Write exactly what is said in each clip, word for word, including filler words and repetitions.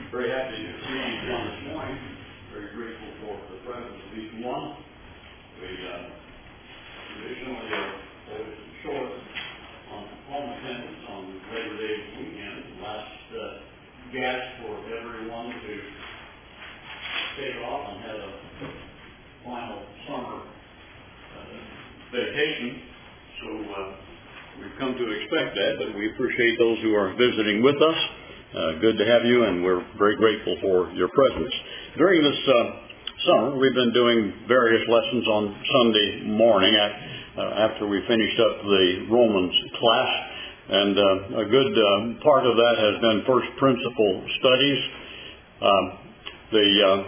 Very happy to see each one this morning. Very grateful for the presence of each one. We uh, traditionally are always short on home attendance on Labor Day weekend. Last uh, gasp for everyone to take off and have a final summer uh, vacation. So uh, we've come to expect that, but we appreciate those who are visiting with us. Uh, good to have you, and we're very grateful for your presence. During this uh, summer, we've been doing various lessons on Sunday morning at, uh, after we finished up the Romans class, and uh, a good uh, part of that has been first principle studies. Um, the uh,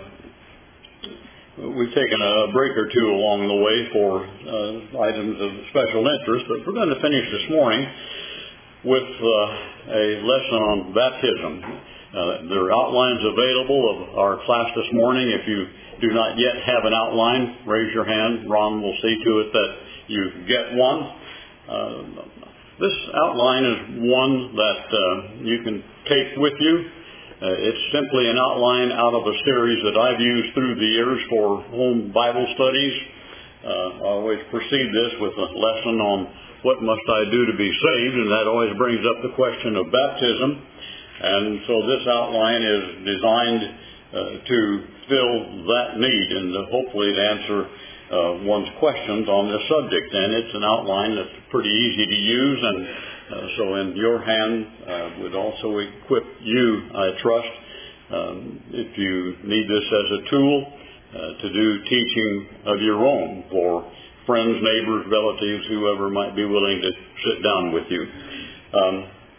we've taken a break or two along the way for uh, items of special interest, but we're going to finish this morning with uh, a lesson on baptism. Uh, there are outlines available of our class this morning. If you do not yet have an outline, raise your hand. Ron will see to it that you get one. Uh, this outline is one that uh, you can take with you. Uh, it's simply an outline out of a series that I've used through the years for home Bible studies. Uh, I always precede this with a lesson on what must I do to be saved, and that always brings up the question of baptism. And so this outline is designed uh, to fill that need and to hopefully to answer uh, one's questions on this subject. And it's an outline that's pretty easy to use, and uh, so in your hand uh, would also equip you, I trust, um, if you need this as a tool uh, to do teaching of your own for friends, neighbors, relatives, whoever might be willing to sit down with you. Um,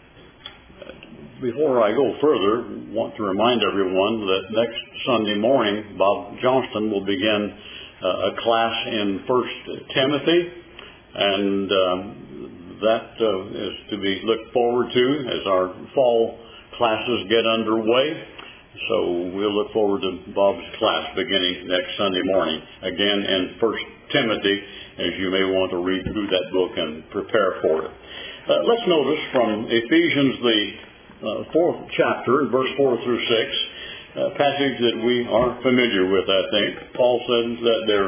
before I go further, I want to remind everyone that next Sunday morning, Bob Johnston will begin uh, a class in First Timothy, and um, that uh, is to be looked forward to as our fall classes get underway. So we'll look forward to Bob's class beginning next Sunday morning, again in First Timothy, as you may want to read through that book and prepare for it. Uh, let's notice from Ephesians, the uh, fourth chapter, verse four through six, a passage that we are familiar with, I think. Paul says that there,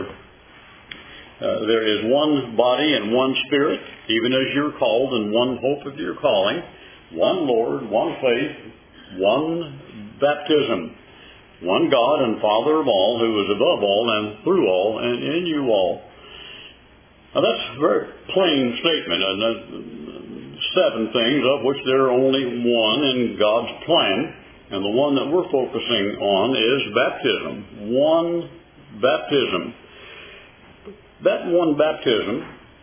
uh, there is one body and one spirit, even as you're called, and one hope of your calling, one Lord, one faith, one baptism, one God and Father of all, who is above all and through all and in you all. Now that's a very plain statement, and that's seven things, of which there are only one in God's plan, and the one that we're focusing on is baptism. One baptism. That one baptism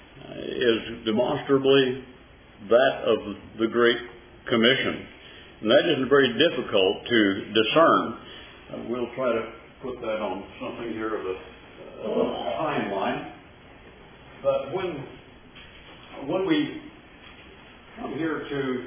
is demonstrably that of the Great Commission. And that isn't very difficult to discern. Uh, we'll try to put that on something here of a, a timeline. But when when we come here to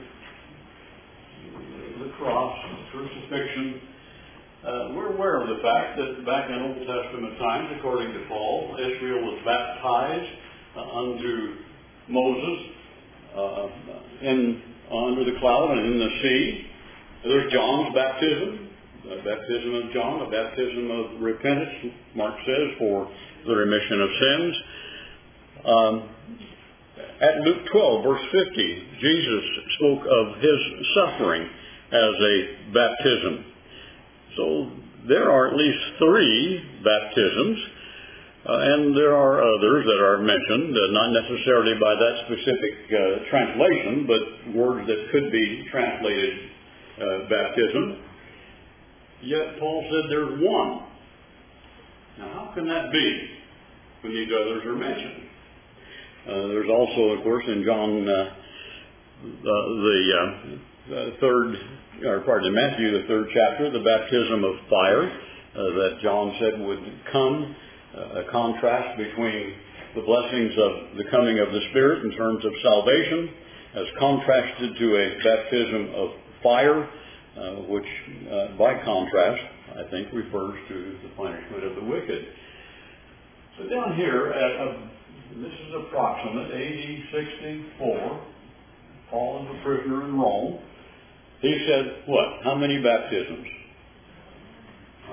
the cross, crucifixion, uh, we're aware of the fact that back in Old Testament times, according to Paul, Israel was baptized uh, unto Moses uh, in under the cloud and in the sea. There's John's baptism, a baptism of John, a baptism of repentance, Mark says, for the remission of sins. Um, at Luke twelve, verse fifty, Jesus spoke of his suffering as a baptism. So there are at least three baptisms, uh, and there are others that are mentioned, uh, not necessarily by that specific uh, translation, but words that could be translated uh, baptism. Yet Paul said there's one. Now how can that be when these others are mentioned? Uh, there's also, of course, in John, uh, uh, the uh, uh, third, or pardon, Matthew, the third chapter, the baptism of fire uh, that John said would come, uh, a contrast between the blessings of the coming of the Spirit in terms of salvation, as contrasted to a baptism of fire, uh, which, uh, by contrast, I think refers to the punishment of the wicked. So down here at a this is approximate A D sixty-four. Paul is a prisoner in Rome. He said, what? How many baptisms?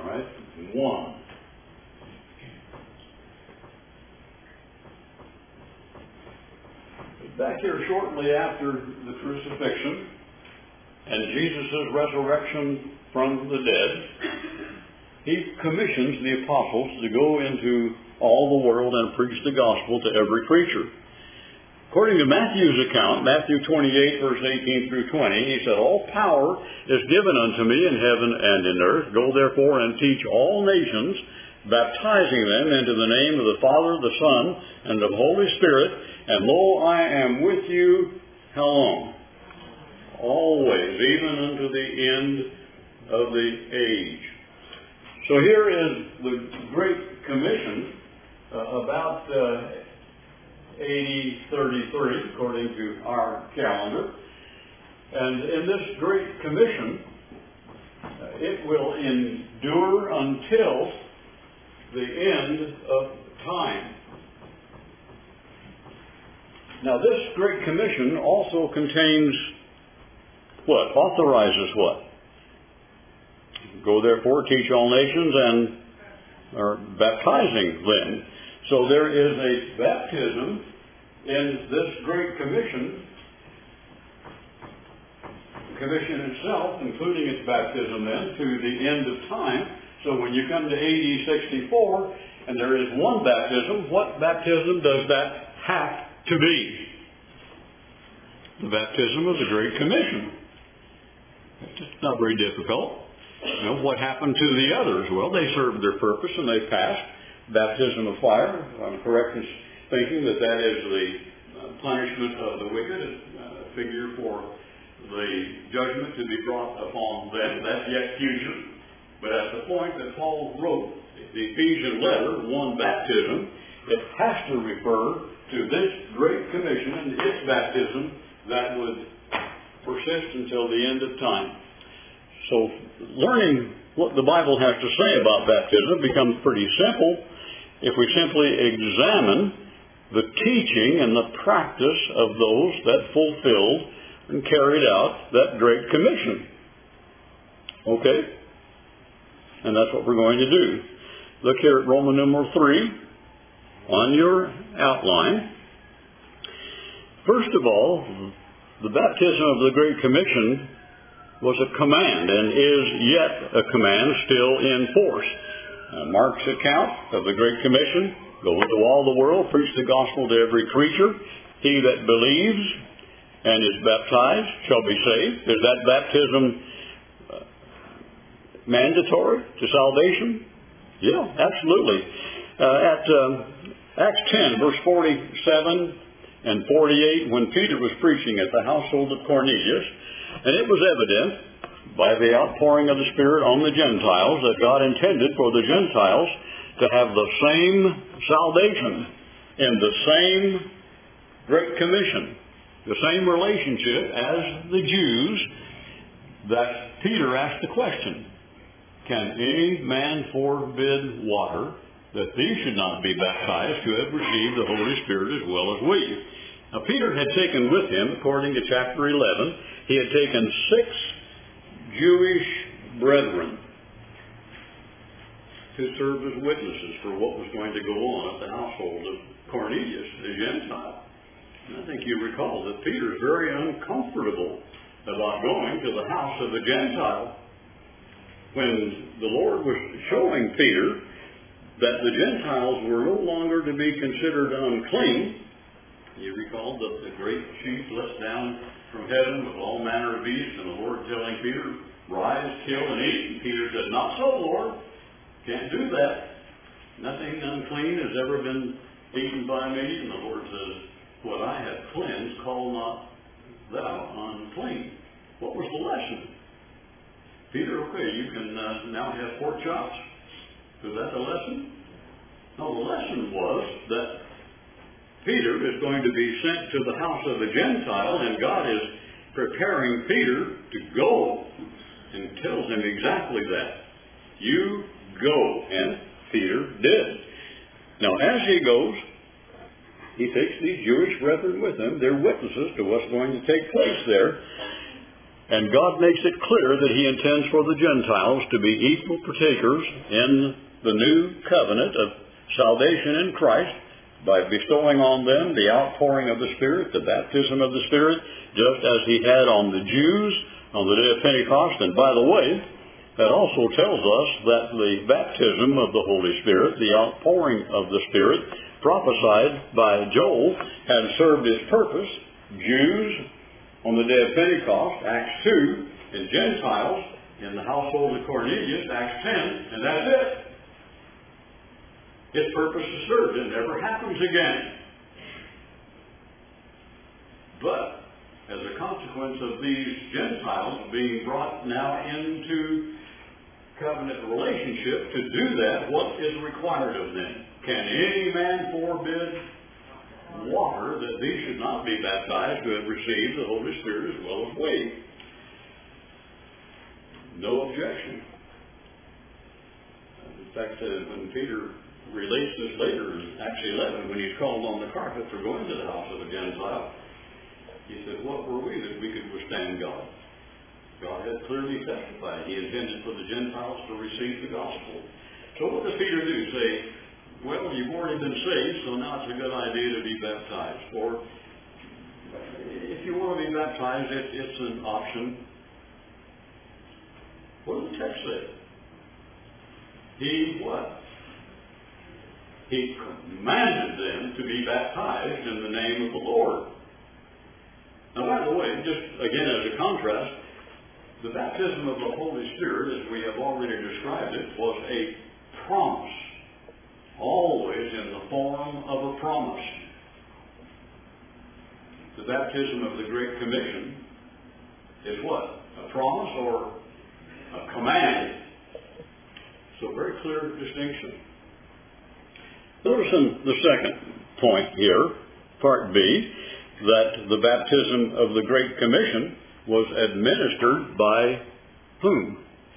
right? One. Back here shortly after the crucifixion and Jesus' resurrection from the dead, he commissions the apostles to go into all the world and preach the gospel to every creature. According to Matthew's account, Matthew twenty-eight, verse eighteen through twenty, he said, "All power is given unto me in heaven and in earth. Go therefore and teach all nations, baptizing them into the name of the Father, the Son, and of the Holy Spirit. And lo, I am with you," how long? "Always, even unto the end of the age." So here is the Great Commission uh, about uh, A D thirty-three, according to our calendar. And in this Great Commission, uh, it will endure until the end of time. Now, this Great Commission also contains what? Authorizes what? Go therefore, teach all nations, and are baptizing them. So there is a baptism in this Great Commission. The commission itself, including its baptism then, to the end of time. So when you come to A D sixty-four, and there is one baptism, what baptism does that have to be? The baptism of the Great Commission. It's not very difficult. You know, what happened to the others? Well, they served their purpose and they passed. Baptism of fire, I'm correct in thinking that that is the uh, punishment of the wicked, a figure for the judgment to be brought upon them. That's yet future. But at the point that Paul wrote the Ephesian letter, one baptism, it has to refer to this Great Commission and its baptism that would persist until the end of time. So learning what the Bible has to say about baptism becomes pretty simple if we simply examine the teaching and the practice of those that fulfilled and carried out that Great Commission. Okay? And that's what we're going to do. Look here at Roman numeral three on your outline. First of all, the baptism of the Great Commission was a command and is yet a command still in force. Uh, Mark's account of the Great Commission: go into all the world, preach the gospel to every creature. He that believes and is baptized shall be saved. Is that baptism uh, mandatory to salvation? Yeah, absolutely. Uh, at um, Acts ten, verse forty-seven and forty-eight, when Peter was preaching at the household of Cornelius, and it was evident by the outpouring of the Spirit on the Gentiles that God intended for the Gentiles to have the same salvation in the same Great Commission, the same relationship as the Jews, that Peter asked the question, can any man forbid water that these should not be baptized who have received the Holy Spirit as well as we? Now, Peter had taken with him, according to chapter eleven, he had taken six Jewish brethren to serve as witnesses for what was going to go on at the household of Cornelius, the Gentile. And I think you recall that Peter is very uncomfortable about going to the house of a Gentile. When the Lord was showing Peter that the Gentiles were no longer to be considered unclean, you recall that the great sheet let down from heaven with all manner of beasts, and the Lord telling Peter, rise, kill, and eat. And Peter said, not so, Lord. Can't do that. Nothing unclean has ever been eaten by me. And the Lord says, what I have cleansed, call not thou unclean. What was the lesson? Peter, okay, you can uh, now have pork chops. Was that the lesson? No, the lesson was that Peter is going to be sent to the house of a Gentile, and God is preparing Peter to go, and tells him exactly that. You go. And Peter did. Now, as he goes, he takes these Jewish brethren with him. They're witnesses to what's going to take place there. And God makes it clear that he intends for the Gentiles to be equal partakers in the new covenant of salvation in Christ by bestowing on them the outpouring of the Spirit, the baptism of the Spirit, just as he had on the Jews on the day of Pentecost. And by the way, that also tells us that the baptism of the Holy Spirit, the outpouring of the Spirit, prophesied by Joel, had served its purpose. Jews on the day of Pentecost, Acts two, and Gentiles in the household of Cornelius, Acts ten, and that's it. Its purpose is served. It never happens again. But as a consequence of these Gentiles being brought now into covenant relationship, to do that, what is required of them? Can any man forbid water that these should not be baptized who have received the Holy Spirit as well as we? No objection. In fact, uh, when Peter relates this later in Acts eleven, when he's called on the carpet for going to the house of a Gentile, he said, what were we that we could withstand God? God had clearly testified he intended for the Gentiles to receive the gospel. So what does Peter do? Say, well, you've already been saved, so now it's a good idea to be baptized. Or if you want to be baptized, it, it's an option. What does the text say? He what? He commanded them to be baptized in the name of the Lord. Now, by the way, just again as a contrast, the baptism of the Holy Spirit, as we have already described it, was a promise, always in the form of a promise. The baptism of the Great Commission is what? A promise or a command? So very clear distinction. Notice in the second point here, part B, that the baptism of the Great Commission was administered by whom?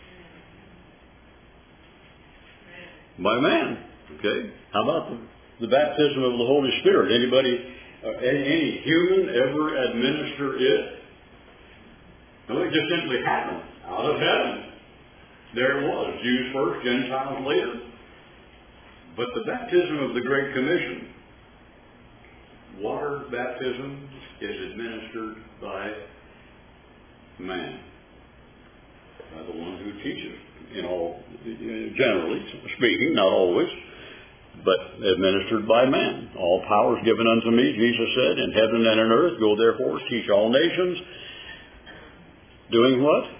By man. Okay. How about the, the baptism of the Holy Spirit? Anybody, uh, any, any human ever administer it? No, it just simply happened out of heaven. There it was. Jews first, Gentiles later. But the baptism of the Great Commission, water baptism, is administered by man, by the one who teaches, in all, generally speaking, not always, but administered by man. All power is given unto me, Jesus said, in heaven and on earth. Go therefore, teach all nations. Doing what?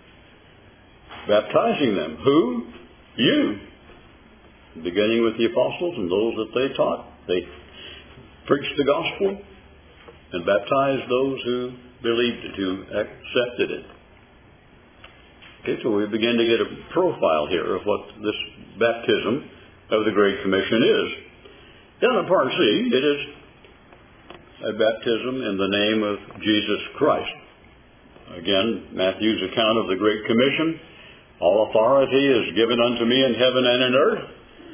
Baptizing them. Who? You. Beginning with the apostles and those that they taught. They preached the gospel and baptized those who believed it, who accepted it. Okay, so we begin to get a profile here of what this baptism of the Great Commission is. Down in part C, it is a baptism in the name of Jesus Christ. Again, Matthew's account of the Great Commission. All authority is given unto me in heaven and in earth.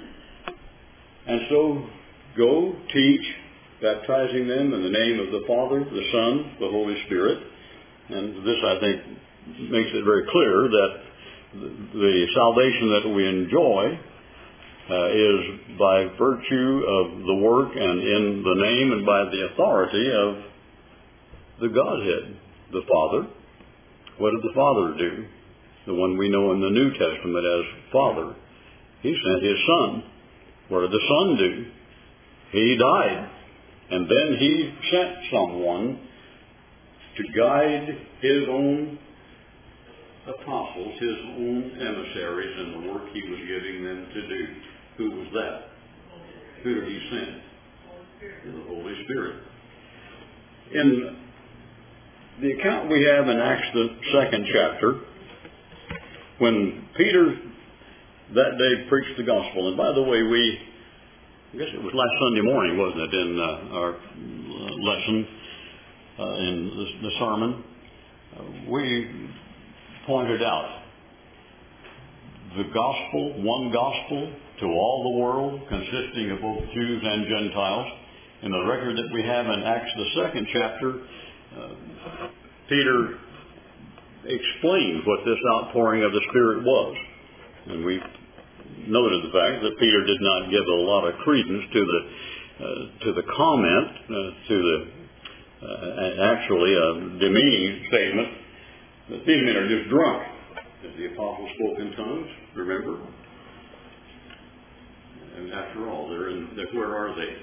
And so, go, teach, baptizing them in the name of the Father, the Son, the Holy Spirit. And this, I think, makes it very clear that the salvation that we enjoy uh, is by virtue of the work and in the name and by the authority of the Godhead, the Father. What did the Father do? The one we know in the New Testament as Father. He sent His Son. What did the Son do? He died. And then He sent someone to guide His own apostles, His own emissaries in the work He was giving them to do. Who was that? Who did He send? The Holy Spirit. In the account we have in Acts, the second chapter, when Peter that day preached the gospel, and by the way, we, I guess it was last Sunday morning, wasn't it, in uh, our lesson, uh, in the, the sermon, uh, we pointed out the gospel, one gospel to all the world, consisting of both Jews and Gentiles. In the record that we have in Acts, the second chapter, uh, Peter explained what this outpouring of the Spirit was. And we noted the fact that Peter did not give a lot of credence to the uh, to the comment, uh, to the uh, actually a demeaning statement that these men are just drunk. As the apostles spoke in tongues, remember? And after all, they're in, they're, where are they?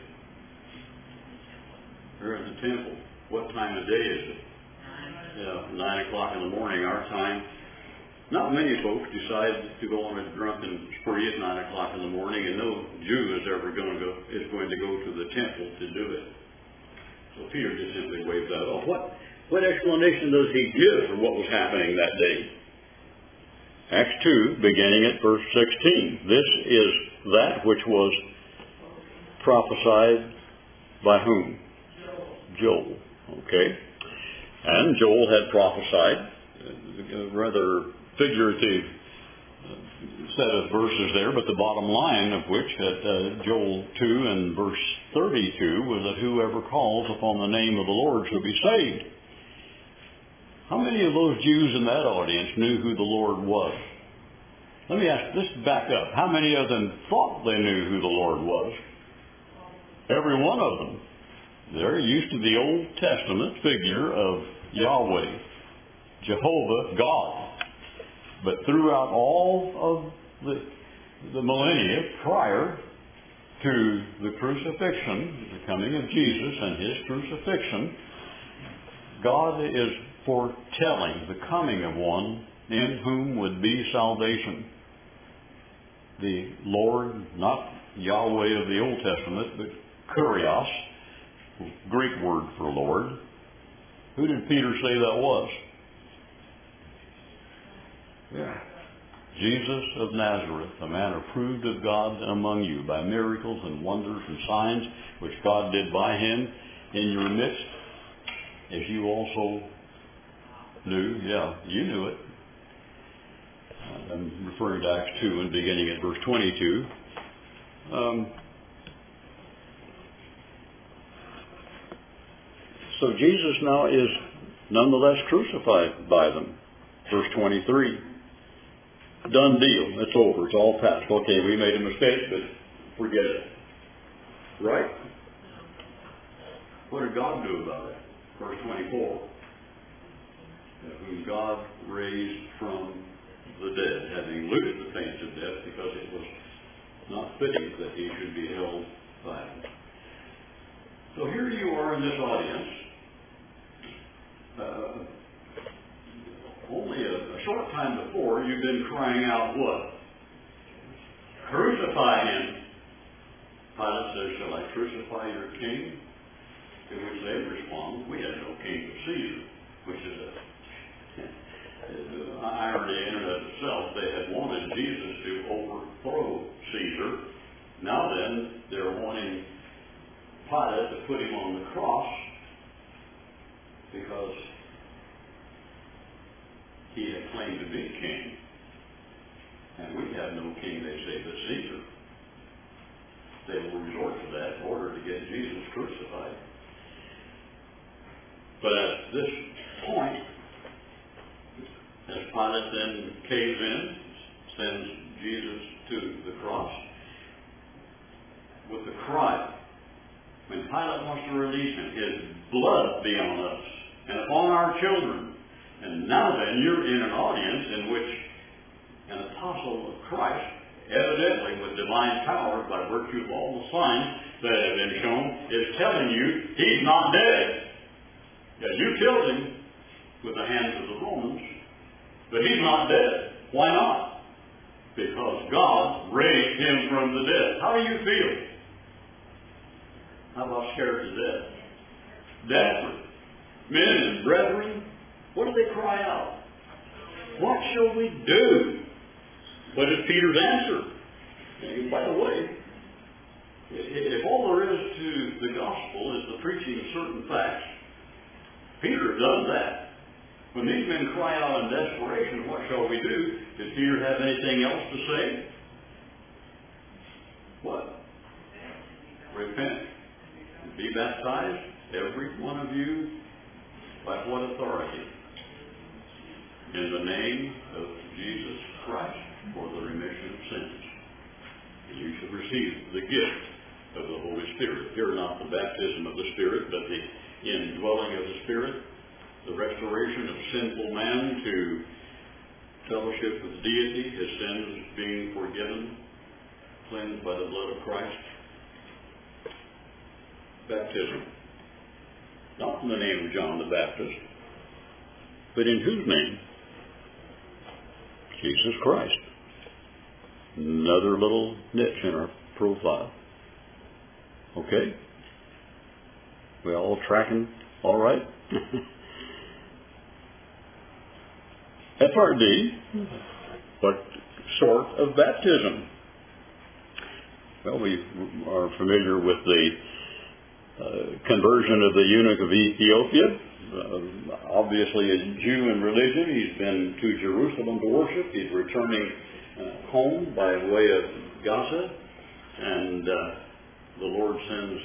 They're in the temple. What time of day is it? Yeah, nine o'clock in the morning, our time. Not many folks decide to go on a drunken spree at nine o'clock in the morning, and no Jew is ever going to go is going to go to the temple to do it. So Peter just simply waved that off. What what explanation does he give for what was happening that day? Acts two, beginning at verse sixteen. This is that which was prophesied by whom? Joel. Okay. And Joel had prophesied, uh, rather figurative set of verses there, but the bottom line of which at uh, Joel two and verse thirty-two was that whoever calls upon the name of the Lord shall be saved. How many of those Jews in that audience knew who the Lord was? Let me ask, let's back up. How many of them thought they knew who the Lord was? Every one of them. They're used to the Old Testament figure of Yahweh, Jehovah, God. But throughout all of the, the millennia prior to the crucifixion, the coming of Jesus and his crucifixion, God is foretelling the coming of one in whom would be salvation. The Lord, not Yahweh of the Old Testament, but Kurios, Greek word for Lord. Who did Peter say that was? Yeah. Jesus of Nazareth, a man approved of God among you by miracles and wonders and signs which God did by him in your midst, as you also knew. Yeah, you knew it. I'm referring to Acts two and beginning at verse twenty-two. Um, so Jesus now is nonetheless crucified by them. Verse twenty-three. Done deal. It's over. It's all past. Okay, we made a mistake, but forget it. Right? What did God do about it? Verse twenty-four. Whom God raised from the dead, having loosed the pains of death, because it was not fitting that he should be held by him. So here you are in this audience. Uh, only a, a short time before, you've been crying out what? Crucify him. Pilate says, shall I crucify your king? To which they respond, we have no king but Caesar, which is a uh, irony in and of itself. They had wanted Jesus to overthrow Caesar. Now then, they're wanting Pilate to put him on the cross because he had claimed to be king. And we have no king, they say, but Caesar. They will resort to that in order to get Jesus crucified. But at this point, as Pilate then caves in, sends Jesus to the cross, with the cry, when Pilate wants to release him, his blood be on us and upon our children. And now then, you're in an audience in which an apostle of Christ, evidently with divine power by virtue of all the signs that have been shown, is telling you he's not dead. Yeah, you killed him with the hands of the Romans, but he's not dead. Why not? Because God raised him from the dead. How do you feel? How about scared to death? Desperate. Men and brethren, what do they cry out? What shall we do? What is Peter's answer? And by the way, if all there is to the gospel is the preaching of certain facts, Peter does that. When these men cry out in desperation, what shall we do? Did Peter have anything else to say? What? Repent. Be baptized, every one of you, by what authority? in the name of Jesus Christ for the remission of sins. And you shall receive the gift of the Holy Spirit. Here not the baptism of the Spirit, but the indwelling of the Spirit, the restoration of sinful man to fellowship with deity, his sins being forgiven, cleansed by the blood of Christ. Baptism. Not in the name of John the Baptist, but in whose name? Jesus Christ. Another little niche in our profile. Okay? We all tracking all right? F R D, what sort of baptism? Well, we are familiar with the uh, conversion of the eunuch of Ethiopia. Uh, obviously a Jew in religion. He's been to Jerusalem to worship. He's returning uh, home by way of Gaza. And uh, the Lord sends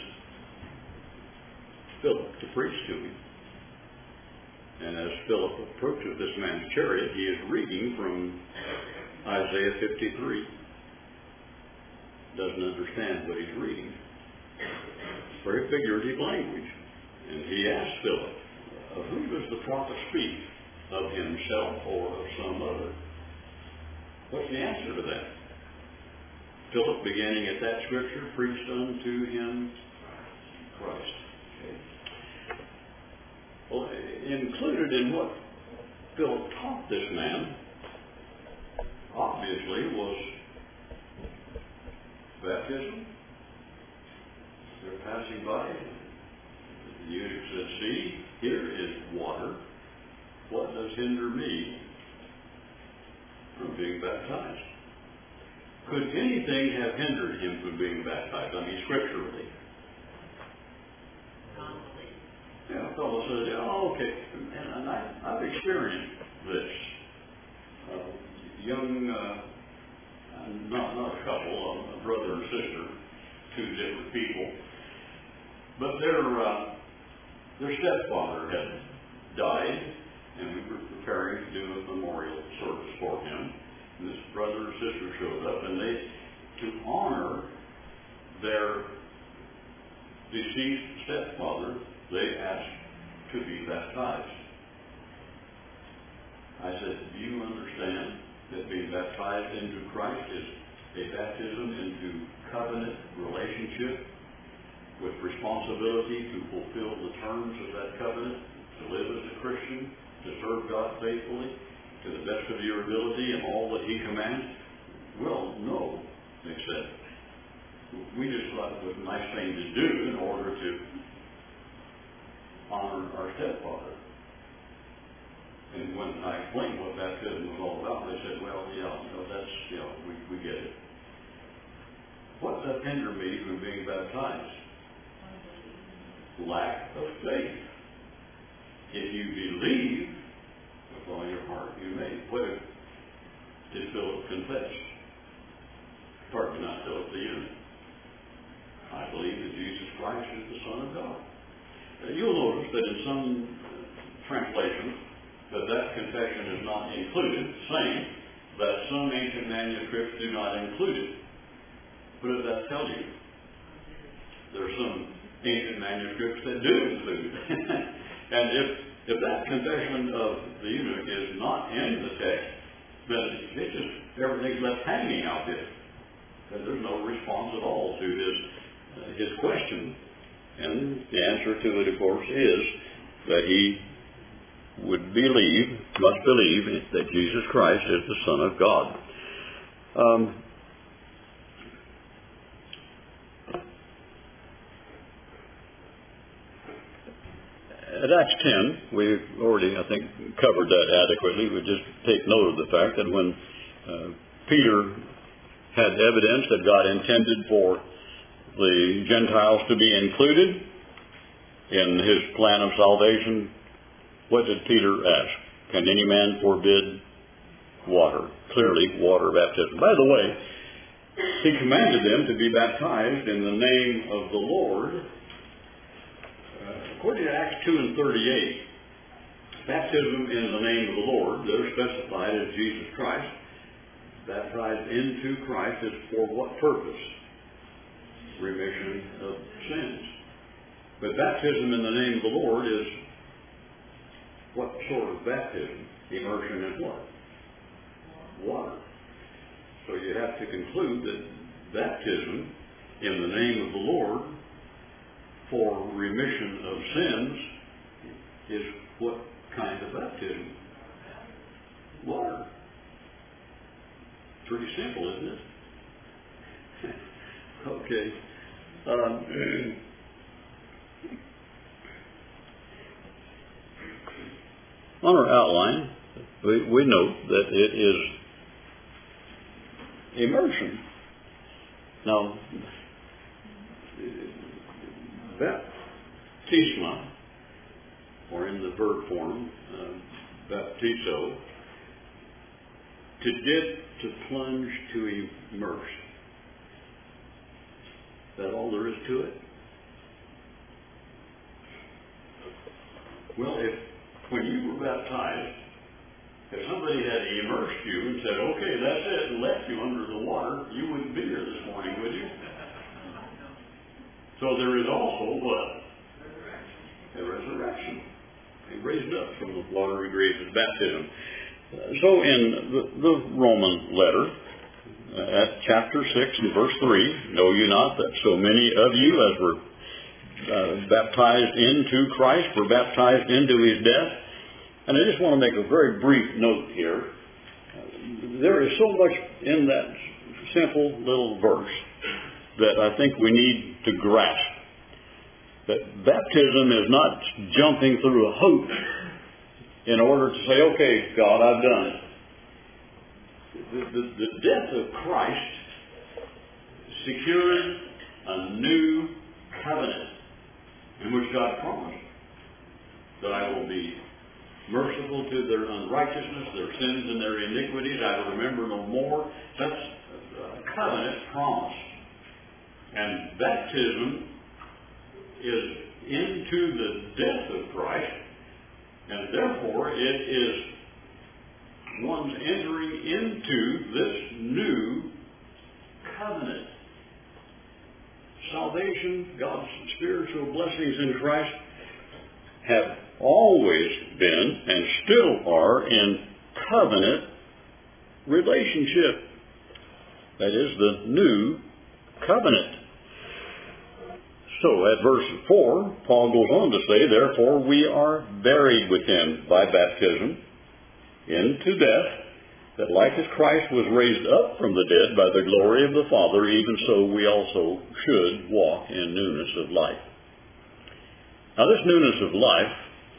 Philip to preach to him. And as Philip approaches this man's chariot, he is reading from Isaiah fifty-three. Doesn't understand what he's reading. It's very figurative language. And he asks Philip, of who does the prophet speak? Of himself or of some other? What's the answer to that? Philip, beginning at that scripture, preached unto him Christ. Okay. Well, included in what Philip taught this man, obviously, was baptism. They're passing by. The eunuch said, see, here is water. What does hinder me from being baptized? Could anything have hindered him from being baptized? I mean, scripturally. Yeah, a fellow says, yeah, okay, and I, I've experienced this. Uh, young, uh, not, not a couple, a brother and sister, two different people, but their, uh, their stepfather had died, and we were preparing to do a memorial service for him. And this brother and sister showed up, and they, to honor their deceased stepfather, they asked to be baptized. I said, do you understand that being baptized into Christ is a baptism into covenant relationship with responsibility to fulfill the terms of that covenant, to live as a Christian, to serve God faithfully, to the best of your ability and all that He commands? Well, no, they said. We just thought it was a nice thing to do in order to honor our stepfather. And when I explained what baptism was all about, they said, well, yeah, you know, that's, you know, we, we get it. What does hinder me from being baptized? Lack of faith. If you believe with all your heart, you may. What did Philip confess? Pardon me, not Philip, the eunuch. I believe that Jesus Christ is the Son of God. Uh, you'll notice that in some translations that that confession is not included, saying that some ancient manuscripts do not include it. What does that tell you? There are some ancient manuscripts that do include it. And if if that confession of the eunuch is not in the text, then it's just everything's left hanging out there. Because there's no response at all to his uh, his question. And the answer to it, of course, is that he would believe, must believe, that Jesus Christ is the Son of God. Um, At Acts ten, we've already, I think, covered that adequately. We just take note of the fact that when uh, Peter had evidence that God intended for the Gentiles to be included in His plan of salvation, what did Peter ask? Can any man forbid water? Clearly, water baptism. By the way, he commanded them to be baptized in the name of the Lord. Uh, according to Acts two and thirty-eight, baptism in the name of the Lord, they're specified as Jesus Christ. Baptized into Christ is for what purpose? Remission of sins. But baptism in the name of the Lord is what sort of baptism? Immersion in what? Water. So you have to conclude that baptism in the name of the Lord for remission of sins is what kind of baptism? Water. Pretty simple, isn't it? Okay. Um, on our outline, we, we note that it is immersion. Now, baptisma, or in the verb form, uh, baptizo, to dip, to plunge, to immerse. Is that all there is to it? Well, if when you were baptized, if somebody had immersed you and said, okay, that's it, and left you under the water, you wouldn't be here this morning, would you? So there is also what? A resurrection. He raised up from the watery graves of baptism. Uh, so in the, the Roman letter, uh, at chapter six and verse three, know you not that so many of you as were uh, baptized into Christ were baptized into his death? And I just want to make a very brief note here. Uh, there is so much in that simple little verse that I think we need to grasp. That baptism is not jumping through a hoop in order to say, okay, God, I've done it. The, the, the death of Christ secured a new covenant in which God promised that I will be merciful to their unrighteousness, their sins and their iniquities. I will remember no more. That's a covenant promise. And baptism is into the death of Christ, and therefore it is one's entering into this new covenant. Salvation, God's spiritual blessings in Christ have always been and still are in covenant relationship. That is the new covenant. So at verse four, Paul goes on to say, therefore we are buried with him by baptism into death, that like as Christ was raised up from the dead by the glory of the Father, even so we also should walk in newness of life. Now this newness of life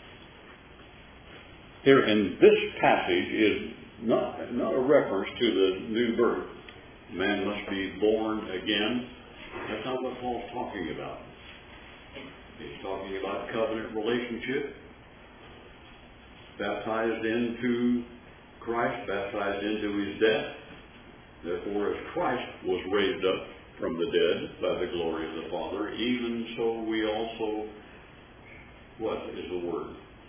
here in this passage is not, not a reference to the new birth. Man must be born again. That's not what Paul's talking about. He's talking about covenant relationship, baptized into Christ, baptized into his death. Therefore, as Christ was raised up from the dead by the glory of the Father, even so we also, what is the word?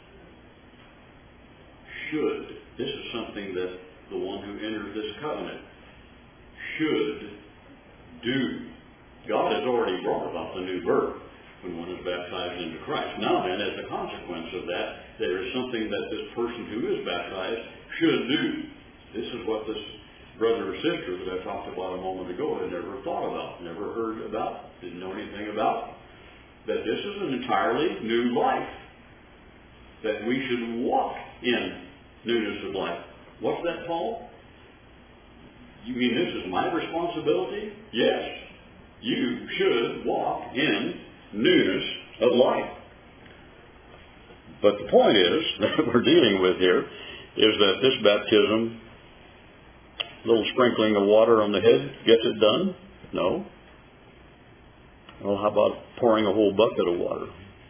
Should. This is something that the one who entered this covenant should do. God has already brought about the new birth when one is baptized into Christ. Now then, as a consequence of that, there is something that this person who is baptized should do. This is what this brother or sister that I talked about a moment ago had never thought about, never heard about, didn't know anything about. That this is an entirely new life. That we should walk in newness of life. What's that, Paul? You mean this is my responsibility? Yes. You should walk in newness of life. But the point is, that we're dealing with here, is that this baptism, a little sprinkling of water on the head, gets it done? No. Well, how about pouring a whole bucket of water?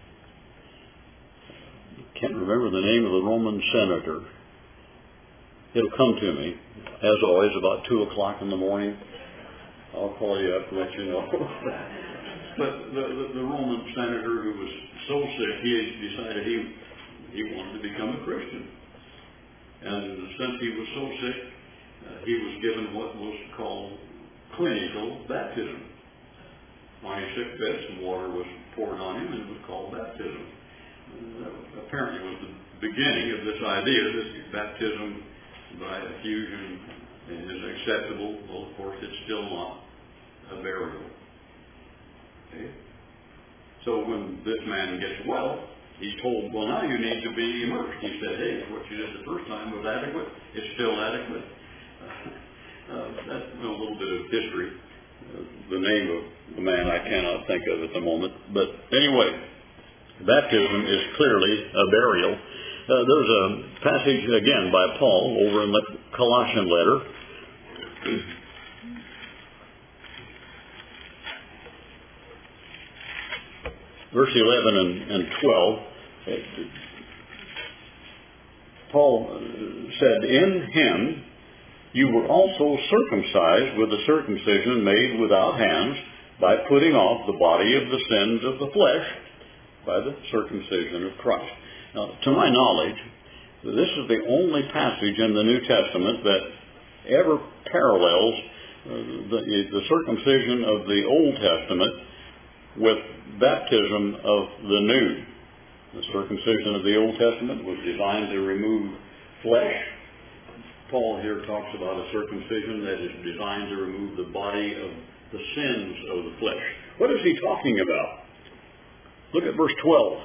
Can't remember the name of the Roman senator. It'll come to me, as always, about two o'clock in the morning. I'll call you up and let you know. But the, the, the Roman senator who was so sick, he had decided he he wanted to become a Christian. And since he was so sick, uh, he was given what was called clinical baptism. On his sick bed, some water was poured on him, and it was called baptism. Uh, that apparently was the beginning of this idea that baptism by effusion is acceptable. Well, of course, it's still not a burial. Okay? So when this man gets well, he's told, well, now you need to be immersed. He said, hey, what you did the first time was adequate. It's still adequate. Uh, uh, that's a little bit of history. Uh, the name of the man I cannot think of at the moment. But anyway, baptism is clearly a burial. Uh, there's a passage, again, by Paul over in the Colossian letter. Verse eleven and, and twelve, Paul said, in him you were also circumcised with a circumcision made without hands, by putting off the body of the sins of the flesh by the circumcision of Christ. Now, to my knowledge, this is the only passage in the New Testament that ever parallels uh, the, the circumcision of the Old Testament with baptism of the New. The circumcision of the Old Testament was designed to remove flesh. Paul here talks about a circumcision that is designed to remove the body of the sins of the flesh. What is he talking about? Look at verse twelve.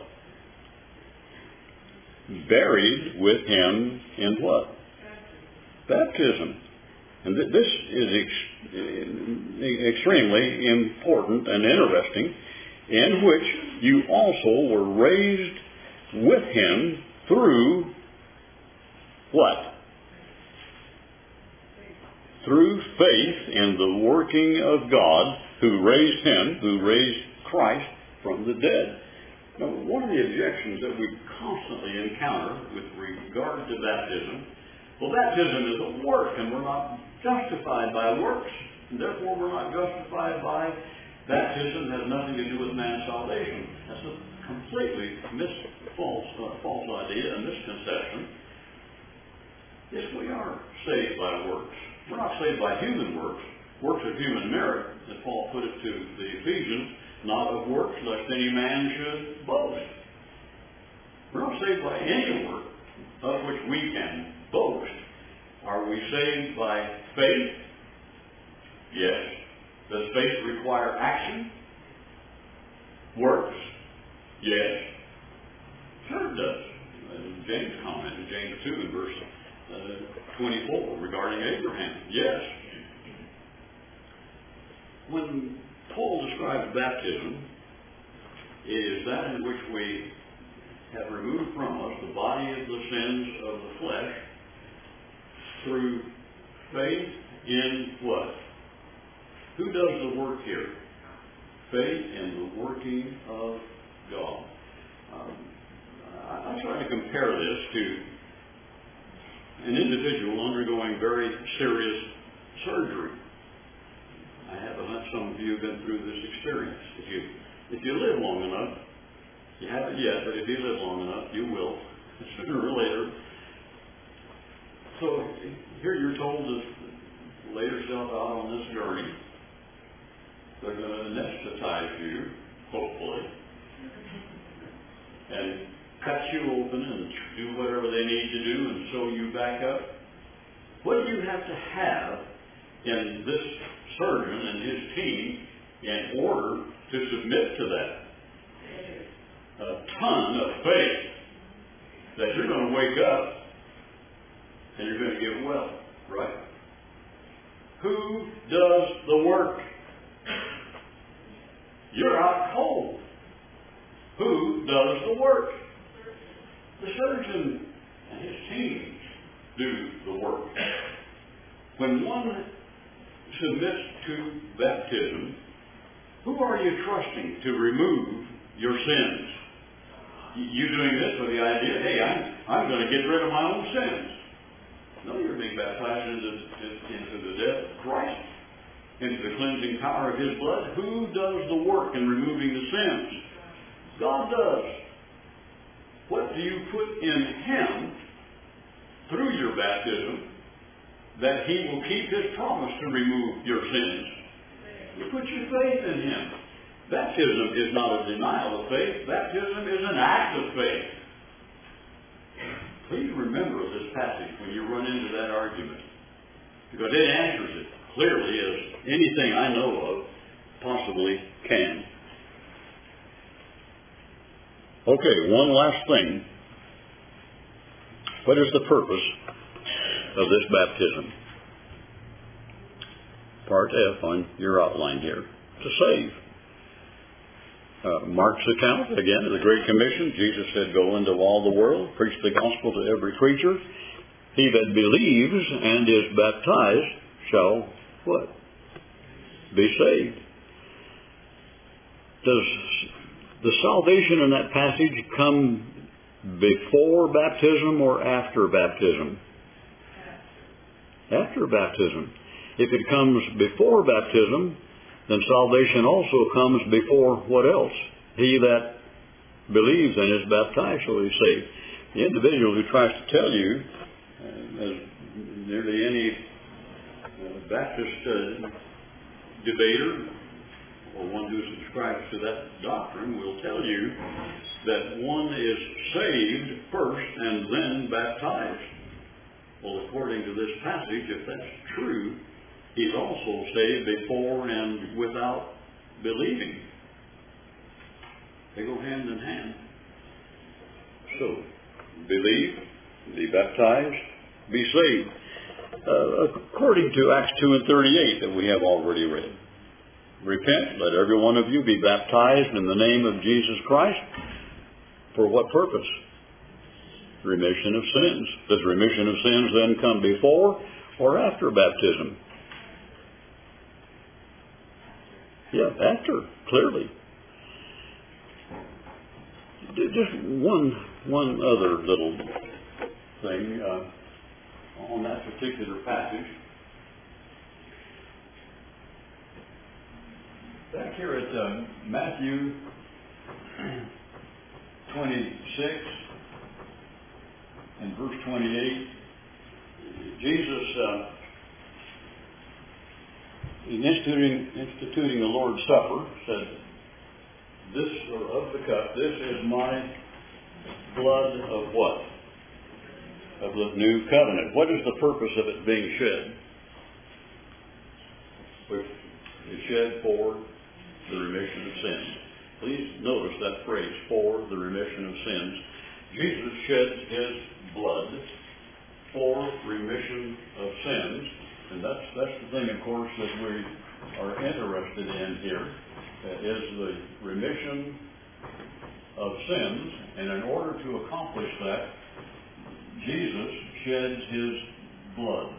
Buried with him in what? Baptism. And th- this is ex- extremely important and interesting, in which you also were raised with him through what? Through faith in the working of God who raised him, who raised Christ from the dead. Now, one of the objections that we constantly encounter with regard to baptism, well, baptism is a work, and we're not justified by works. And therefore, we're not justified by baptism. Has nothing to do with man's salvation. That's a completely mis- false, uh, false idea, a misconception. Yes, we are saved by works. We're not saved by human works, works of human merit, as Paul put it to the Ephesians, not of works, lest any man should boast. We're not saved by any work of which we can boast. Are we saved by faith? Yes. Does faith require action? Works? Yes. Sure it does. Uh, James commented, James two in verse uh, twenty-four regarding Abraham. Yes. When Paul describes baptism, it is that in which we have removed from us the body of the sins of the flesh through faith in what? Who does the work here? Faith in the working of God. Um, I, I try to compare this to an individual undergoing very serious surgery. I have a hunch some of you have been through this experience. If you if you live long enough, you haven't yet, but if you live long enough, you will, sooner or later. So here you're told to lay yourself out on this journey. They're going to anesthetize you, hopefully, and cut you open and do whatever they need to do and sew you back up. What do you have to have in this surgeon and his team in order to submit to that? A ton of faith that you're going to wake up and you're going to get well, right? Who does the work? You're out cold. Who does the work? The surgeon and his team do the work. When one submits to baptism, who are you trusting to remove your sins? You doing this with the idea, hey, I'm, I'm going to get rid of my own sins. No, you're being baptized into, into the death of Christ, into the cleansing power of his blood. Who does the work in removing the sins? God does. What what do you put in Him through your baptism that He will keep His promise to remove your sins? You put your faith in Him. Baptism is not a denial of faith. Baptism is an act of faith. Please remember this passage when you run into that argument, because it answers it clearly as anything I know of possibly can. Okay, one last thing. What is the purpose of this baptism? Part F on your outline here. To save. Uh, Mark's account, again, of the Great Commission, Jesus said, go into all the world, preach the gospel to every creature. He that believes and is baptized shall, what? Be saved. Does the salvation in that passage come before baptism or after baptism? After baptism. If it comes before baptism, then salvation also comes before what else? He that believes and is baptized shall be saved. The individual who tries to tell you, uh, as nearly any uh, Baptist uh, debater or one who subscribes to that doctrine will tell you that one is saved first and then baptized. Well, according to this passage, if that's true, he's also saved before and without believing. They go hand in hand. So, believe, be baptized, be saved. Uh, according to Acts two and thirty-eight that we have already read. Repent, let every one of you be baptized in the name of Jesus Christ. For what purpose? Remission of sins. Does remission of sins then come before or after baptism? Yeah, after, clearly. Just one one other little thing uh, on that particular passage. Back here at uh, Matthew twenty-six and verse twenty-eight, Jesus, uh, in instituting, instituting the Lord's Supper, said, this, or of the cup, this is my blood of what? Of the new covenant. What is the purpose of it being shed? Which is shed for the remission of sins. Please notice that phrase, for the remission of sins. Jesus shed His blood for remission of sins. And that's, that's the thing, of course, that we are interested in here, uh, is the remission of sins. And in order to accomplish that, Jesus sheds His blood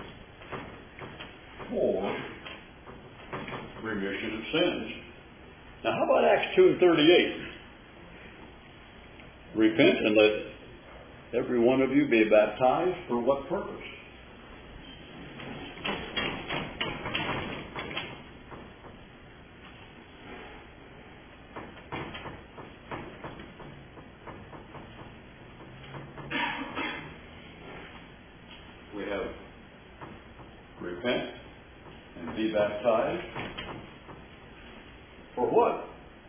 for remission of sins. Now, how about Acts two and thirty-eight? Repent and let every one of you be baptized for what purpose? We have repent and be baptized. For what?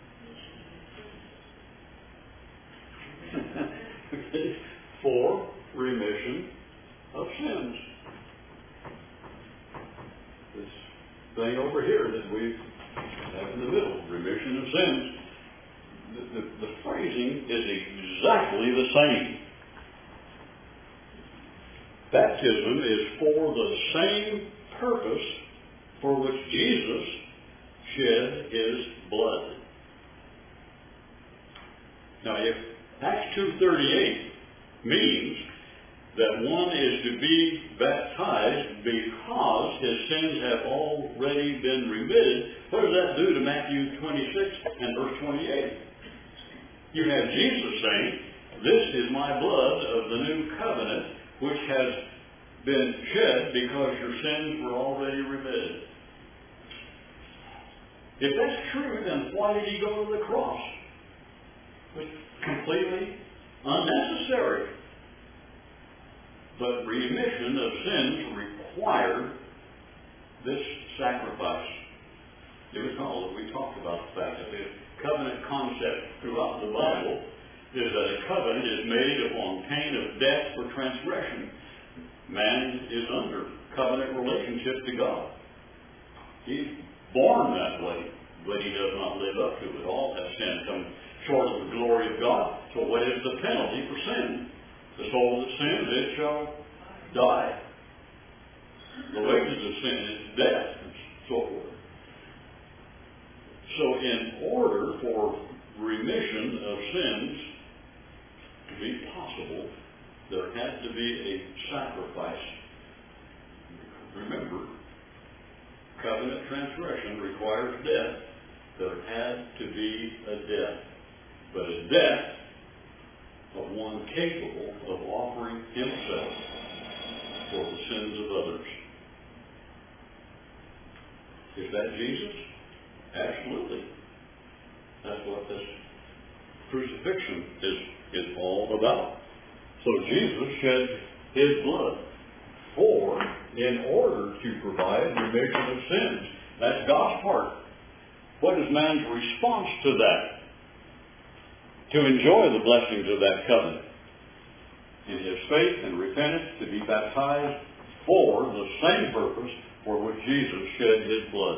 For remission of sins. This thing over here that we have in the middle, remission of sins. The, the, the phrasing is exactly the same. Baptism is for the same purpose for which Jesus shed His blood. Now, if Acts two thirty-eight means that one is to be baptized because his sins have already been remitted, what does that do to Matthew twenty-six and verse twenty-eight? You have Jesus saying, this is my blood of the new covenant, which has been shed because your sins were already remitted. If that's true, then why did He go to the cross? With completely unnecessary. But remission of sins required this sacrifice. You recall that we talked about the fact that the covenant concept throughout the Bible is that a covenant is made upon pain of death for transgression. Man is under covenant relationship to God. He's born that way, but he does not live up to it. All have sinned, come short of the glory of God. So what is the penalty for sin? The soul that sins, it shall die. The wages of sin is death, and so forth. So in order for remission of sins to be possible, there had to be a sacrifice. Remember, covenant transgression requires death. There had to be a death. But a death of one capable of offering himself for the sins of others. Is that Jesus? Absolutely. That's what this crucifixion is, is all about. So Jesus shed his blood for, in order to provide remission of sins. That's God's part. What is man's response to that? To enjoy the blessings of that covenant. In his faith and repentance, to be baptized for the same purpose for which Jesus shed his blood.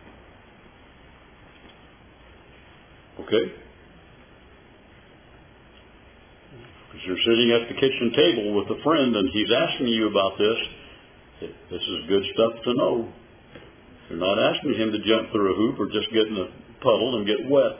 Okay? Because you're sitting at the kitchen table with a friend and he's asking you about this, this is good stuff to know. You're not asking him to jump through a hoop or just get in a puddle and get wet.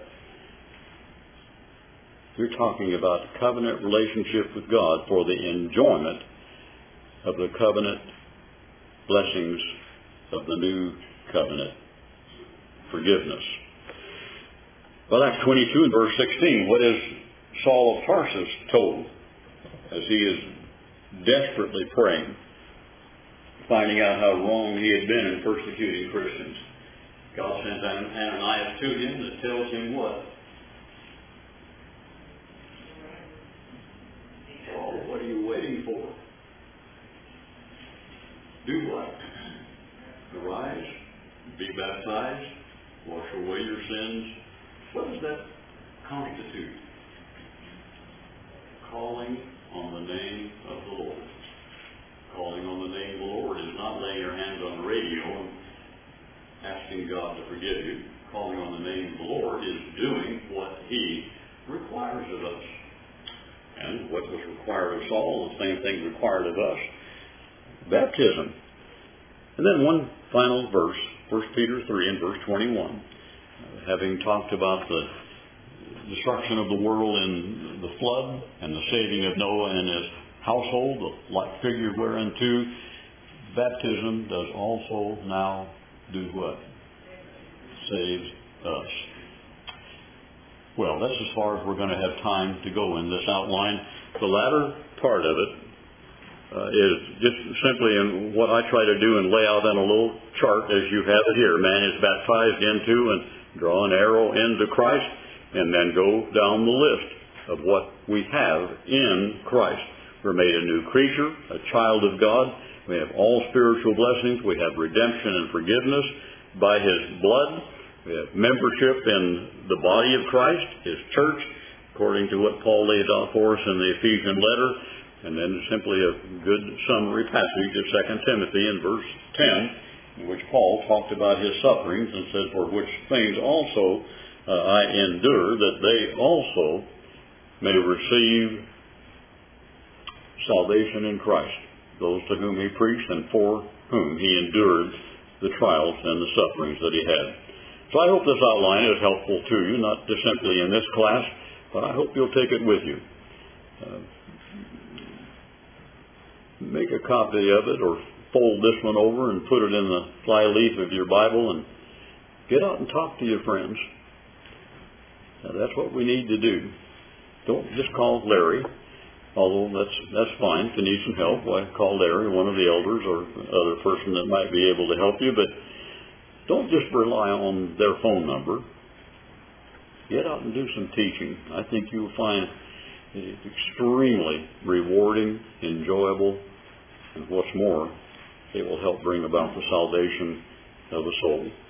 You're talking about a covenant relationship with God for the enjoyment of the covenant blessings of the new covenant forgiveness. Well, Acts twenty-two and verse sixteen, what is Saul of Tarsus told as he is desperately praying, finding out how wrong he had been in persecuting Christians? God sends Ananias to him that tells him what? Oh, what are you waiting for? Do what? Arise, be baptized, wash away your sins. What does that constitute? Calling on the name of the Lord. Calling on the name of the Lord is not laying your hands on the radio and asking God to forgive you. Calling on the name of the Lord is doing what he requires of us. And what was required of Saul, the same thing required of us. Baptism. And then one final verse, First Peter three and verse twenty-one. Uh, having talked about the destruction of the world in the flood and the saving of Noah and his household, the like figure whereunto baptism does also now do what? Saves us. Well, that's as far as we're going to have time to go in this outline. The latter part of it uh, is just simply in what I try to do and lay out on a little chart as you have it here. Man is baptized into and draw an arrow into Christ and then go down the list of what we have in Christ. We're made a new creature, a child of God. We have all spiritual blessings. We have redemption and forgiveness by his blood. We have membership in the body of Christ, his church, according to what Paul laid out for us in the Ephesian letter. And then simply a good summary passage of Second Timothy in verse ten, in which Paul talked about his sufferings and said, for which things also uh, I endure, that they also may receive salvation in Christ, those to whom he preached and for whom he endured the trials and the sufferings that he had. So I hope this outline is helpful to you, not just simply in this class, but I hope you'll take it with you. Uh, make a copy of it or fold this one over and put it in the flyleaf of your Bible and get out and talk to your friends. Now, that's what we need to do. Don't just call Larry, although that's that's fine. If you need some help, why call Larry, one of the elders, or other person that might be able to help you. But don't just rely on their phone number. Get out and do some teaching. I think you'll find It's extremely rewarding, enjoyable, and what's more, it will help bring about the salvation of a soul.